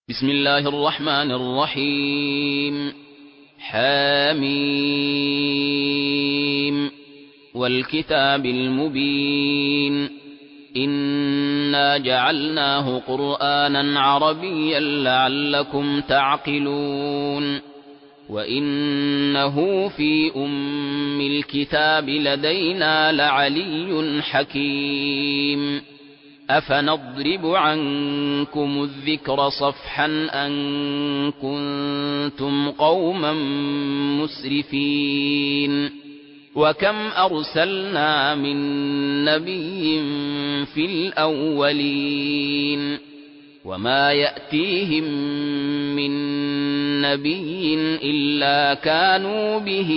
بسم الله الرحمن الرحيم حميم والكتاب المبين إنا جعلناه قرآنا عربيا لعلكم تعقلون وإنه في أم الكتاب لدينا لعلي حكيم أفنضرب عنكم الذكر صفحا أن كنتم قوما مسرفين وكم أرسلنا من نبي في الأولين وما يأتيهم من نبي إلا كانوا به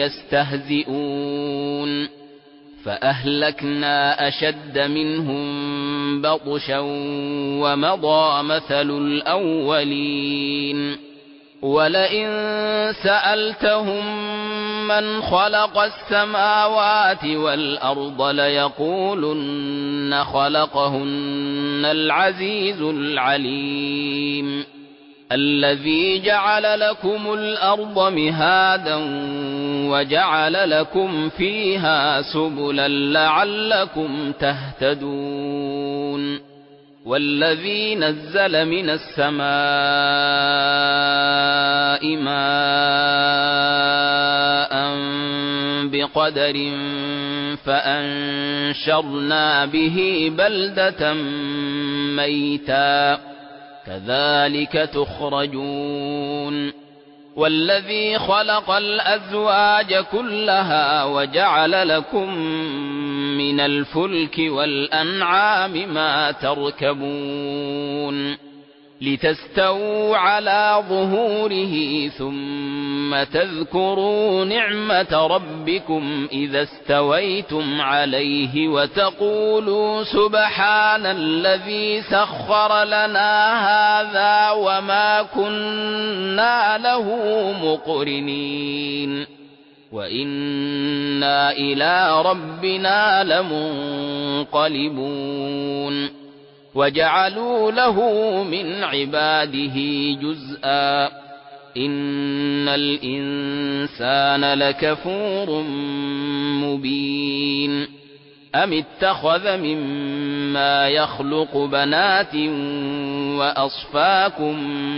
يستهزئون فأهلكنا أشد منهم بطشا ومضى مثل الأولين ولئن سألتهم من خلق السماوات والأرض ليقولن خلقهن العزيز العليم الذي جعل لكم الأرض مهادا وجعل لكم فيها سبلا لعلكم تهتدون والذي نزل من السماء ماء بقدر فأنشرنا به بلدة ميتا كذلك تخرجون والذي خلق الأزواج كلها وجعل لكم من الفلك والأنعام ما تركبون لتستووا على ظهوره ثم تذكروا نعمة ربكم إذا استويتم عليه وتقولوا سبحان الذي سخر لنا هذا وما كنا له مقرنين وإنا إلى ربنا لمنقلبون وجعلوا له من عباده جزءا إن الإنسان لكفور مبين أم اتخذ مما يخلق بنات وأصفاكم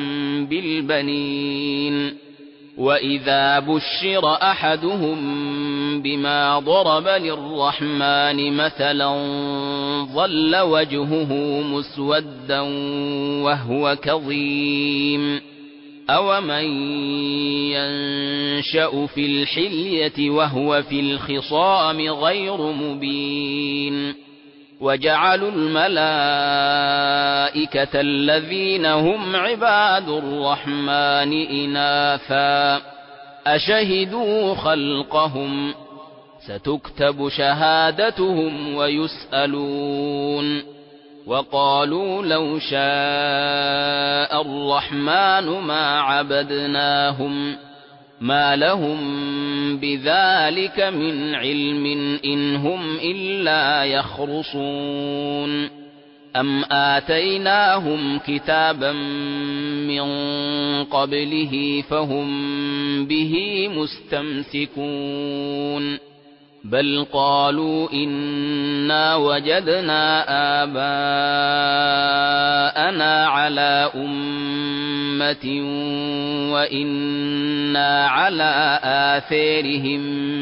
بالبنين وإذا بشر أحدهم بما ضرب للرحمن مثلا ظل وجهه مسودا وهو كظيم أومن ينشأ في الحلية وهو في الخصام غير مبين وجعلوا الملائكة الذين هم عباد الرحمن إناثا أشهدوا خلقهم ستكتب شهادتهم ويسألون وقالوا لو شاء الرحمن ما عبدناهم ما لهم بذلك من علم إن هم إلا يخرصون أم آتيناهم كتابا من قبله فهم به مستمسكون بل قالوا إنا وجدنا آباءنا على أمة وإنا على آثارهم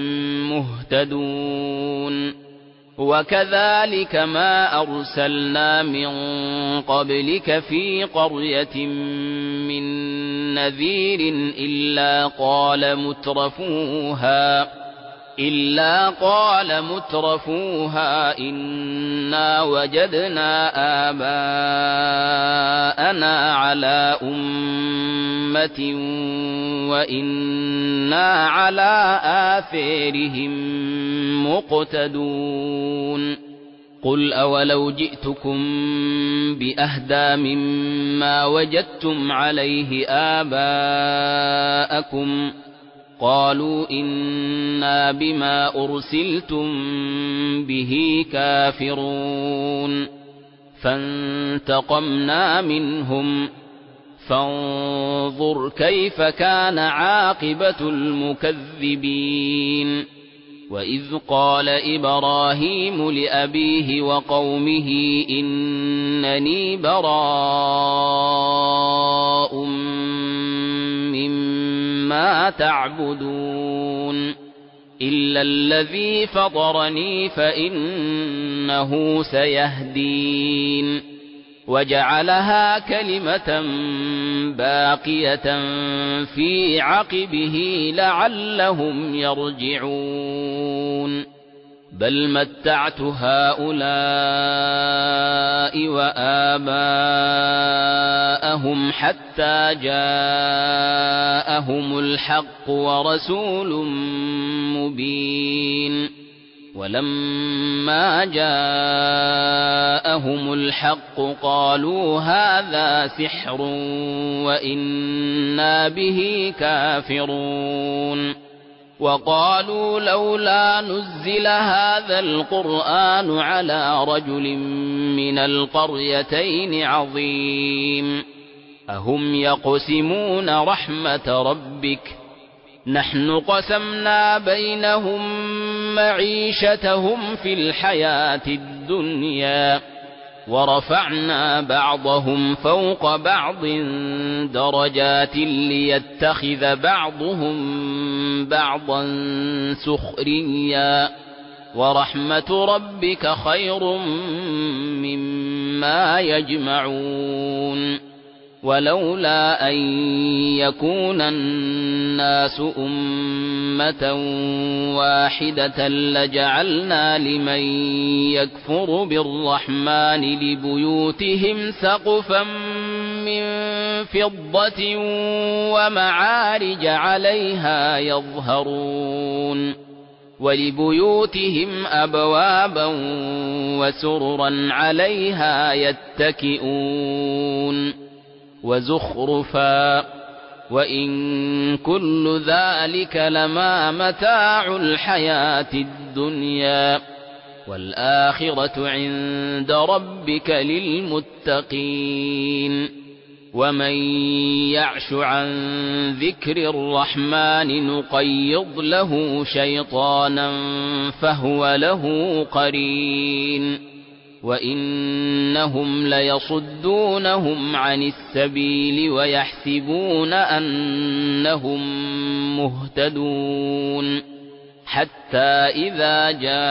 مهتدون وكذلك ما أرسلنا من قبلك في قرية من نذير إلا قال مترفوها إنا وجدنا آباءنا على أمة وإنا على آثارهم مقتدون قل أولو جئتكم بأهدى مما وجدتم عليه آباءكم قالوا إنا بما أرسلتم به كافرون فانتقمنا منهم فانظر كيف كان عاقبة المكذبين. وإذ قال إبراهيم لأبيه وقومه إنني براء مما تعبدون إلا الذي فطرني فإنه سيهدين. وجعلها كلمة باقية في عقبه لعلهم يرجعون. بل متعت هؤلاء وآباءهم حتى جاءهم الحق ورسول مبين. ولما جاءهم الحق قالوا هذا سحر وإنا به كافرون. وقالوا لولا نزل هذا القرآن على رجل من القريتين عظيم. أهم يقسمون رحمة ربك نحن قسمنا بينهم معيشتهم في الحياة الدنيا ورفعنا بعضهم فوق بعض درجات ليتخذ بعضهم بعضا سخريا ورحمة ربك خير مما يجمعون. ولولا أن يكون الناس أمة واحدة لجعلنا لمن يكفر بالرحمن لبيوتهم سقفا من فضة ومعارج عليها يظهرون ولبيوتهم أبوابا وسررا عليها يتكئون وزخرفا وإن كل ذلك لما متاع الحياة الدنيا والآخرة عند ربك للمتقين. ومن يعش عن ذكر الرحمن نقيض له شيطانا فهو له قرين وإنهم ليصدونهم عن السبيل ويحسبون أنهم مهتدون حتى إذا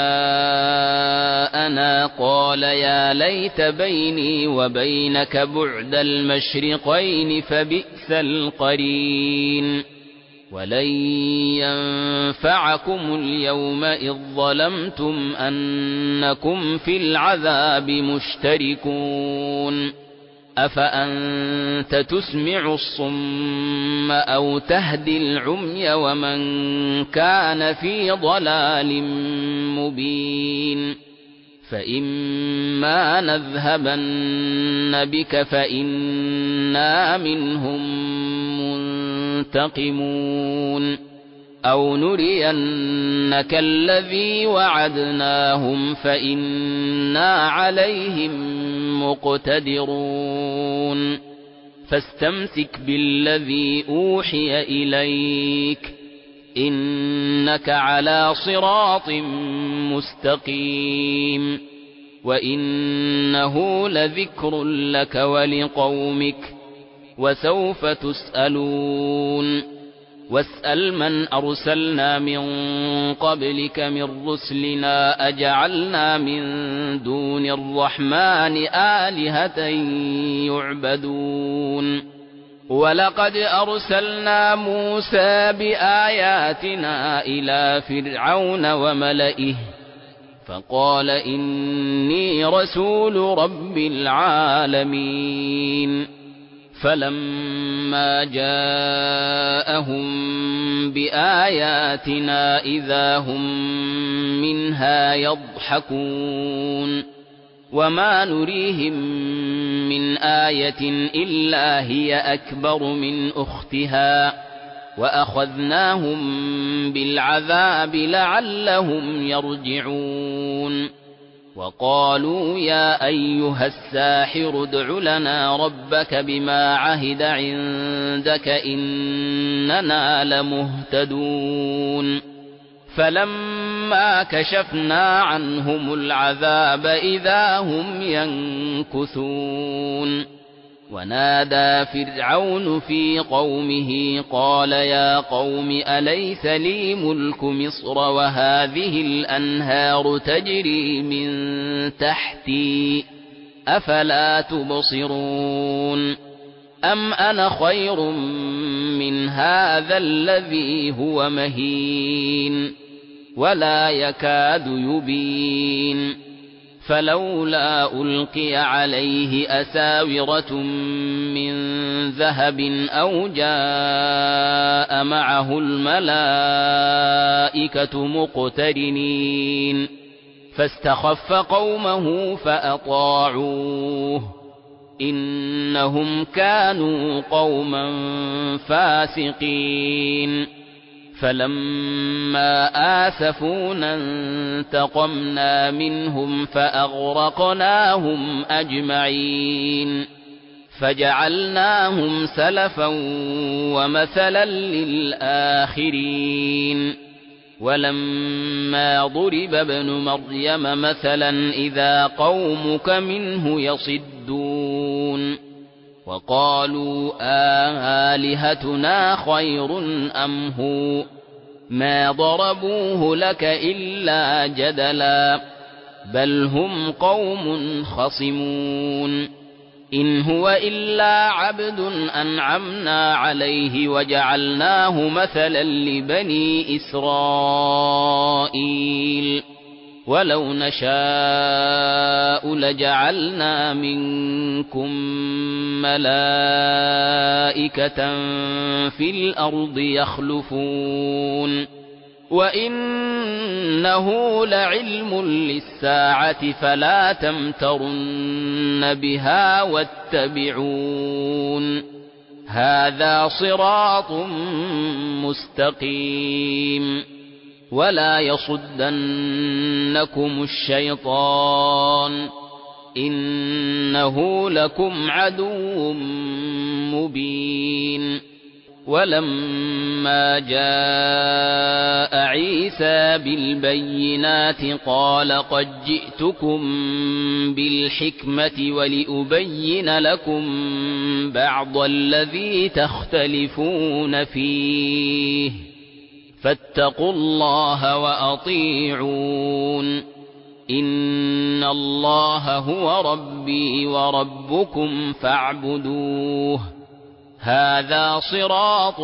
جاءنا قال يا ليت بيني وبينك بعد المشرقين فبئس القرين. ولن ينفعكم اليوم إذ ظلمتم أنكم في العذاب مشتركون. أفأنت تسمع الصم أو تهدي العمي ومن كان في ضلال مبين. فإما نذهبن بك فإنا منهم منتقمون أو نرينك الذي وعدناهم فإنا عليهم مقتدرون. فاستمسك بالذي أوحي إليك إنك على صراط مستقيم وإنه لذكر لك ولقومك وسوف تسألون. واسأل من أرسلنا من قبلك من رسلنا أجعلنا من دون الرحمن آلهة يعبدون. ولقد أرسلنا موسى بآياتنا إلى فرعون وملئه فقال إني رسول رب العالمين. فلما جاءهم بآياتنا إذا هم منها يضحكون وما نريهم من آية إلا هي أكبر من أختها وأخذناهم بالعذاب لعلهم يرجعون. وقالوا يا أيها الساحر ادع لنا ربك بما عهد عندك إننا لمهتدون فلما كشفنا عنهم العذاب إذا هم ينكثون ونادى فرعون في قومه قال يا قوم أليس لي ملك مصر وهذه الأنهار تجري من تحتي أفلا تبصرون أم أنا خير من هذا الذي هو مهين ولا يكاد يبين فلولا ألقي عليه أساورة من ذهب أو جاء معه الملائكة مقترنين فاستخف قومه فأطاعوه إنهم كانوا قوما فاسقين فلما آسفونا انتقمنا منهم فأغرقناهم أجمعين فجعلناهم سلفا ومثلا للآخرين ولما ضرب ابن مريم مثلا إذا قومك منه يصدون وقالوا آلهتنا خير أم هو ما ضربوه لك إلا جدلا بل هم قوم خصمون إن هو إلا عبد أنعمنا عليه وجعلناه مثلا لبني إسرائيل ولو نشاء لجعلنا منكم ملائكة في الأرض يخلفون وإنه لعلم للساعة فلا تمترن بها واتبعون هذا صراط مستقيم ولا يصدنكم الشيطان إنه لكم عدو مبين ولما جاء عيسى بالبينات قال قد جئتكم بالحكمة ولأبين لكم بعض الذي تختلفون فيه فاتقوا الله وأطيعون إن الله هو ربي وربكم فاعبدوه هذا صراط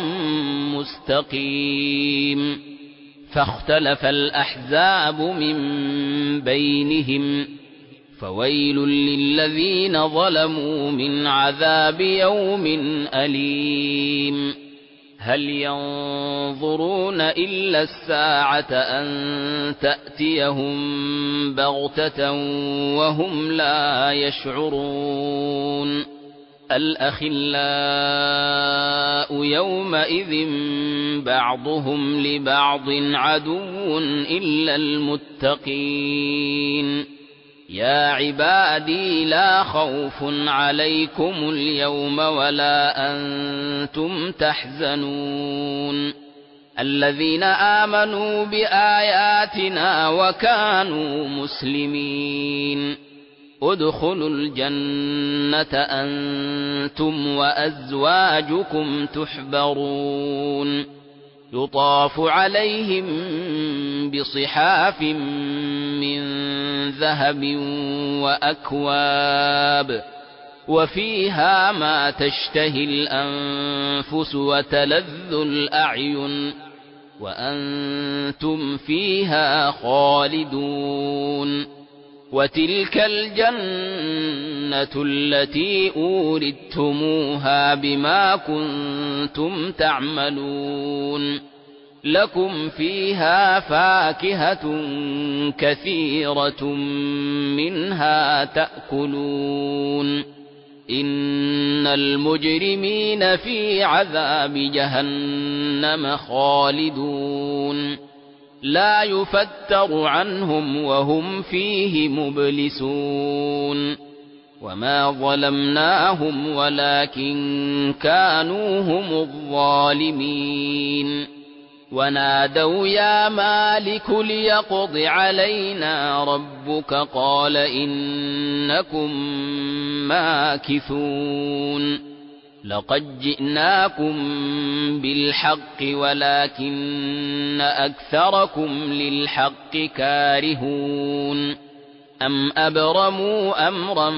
مستقيم فاختلف الأحزاب من بينهم فويل للذين ظلموا من عذاب يوم أليم هل ينظرون إلا الساعة أن تأتيهم بغتة وهم لا يشعرون الأخلاء يومئذ بعضهم لبعض عدو إلا المتقين يا عبادي لا خوف عليكم اليوم ولا أنتم تحزنون الذين آمنوا بآياتنا وكانوا مسلمين ادخلوا الجنة أنتم وأزواجكم تحبرون يطاف عليهم بصحاف من ذهب وأكواب وفيها ما تشتهي الأنفس وتلذ الأعين وأنتم فيها خالدون وتلك الجنة التي أورثتموها بما كنتم تعملون لكم فيها فاكهة كثيرة منها تأكلون إن المجرمين في عذاب جهنم خالدون لا يفتر عنهم وهم فيه مبلسون وما ظلمناهم ولكن كانوا هم الظالمين ونادوا يا مالك ليقض علينا ربك قال إنكم ماكثون لقد جئناكم بالحق ولكن أكثركم للحق كارهون أم أبرموا أمرا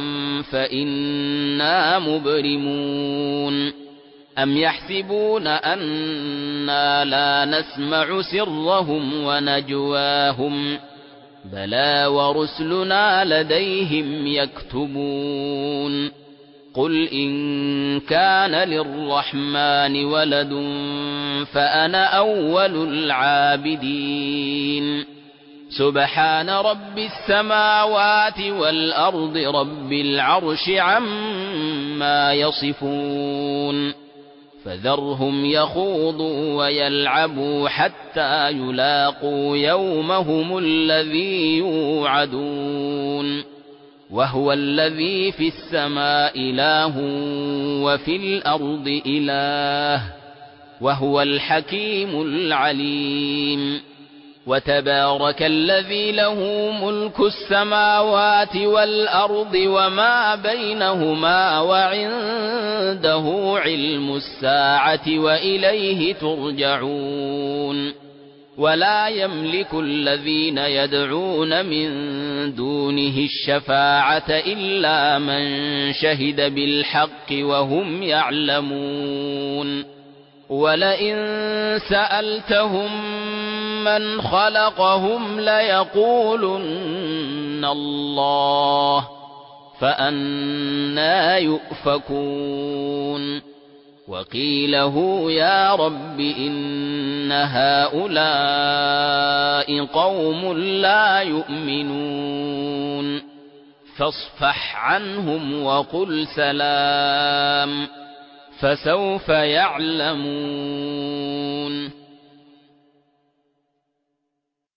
فإنا مبرمون أم يحسبون أنا لا نسمع سرهم ونجواهم بلى ورسلنا لديهم يكتبون قل إن كان للرحمن ولد فأنا أول العابدين سبحان رب السماوات والأرض رب العرش عما يصفون فذرهم يخوضوا ويلعبوا حتى يلاقوا يومهم الذي يوعدون وهو الذي في السماء إله وفي الأرض إله وهو الحكيم العليم وتبارك الذي له ملك السماوات والأرض وما بينهما وعنده علم الساعة وإليه ترجعون ولا يملك الذين يدعون من دونه الشفاعة إلا من شهد بالحق وهم يعلمون ولئن سألتهم من خلقهم ليقولن الله فأنى يؤفكون وقيله يا رب إن هؤلاء قوم لا يؤمنون فاصفح عنهم وقل سلام فسوف يعلمون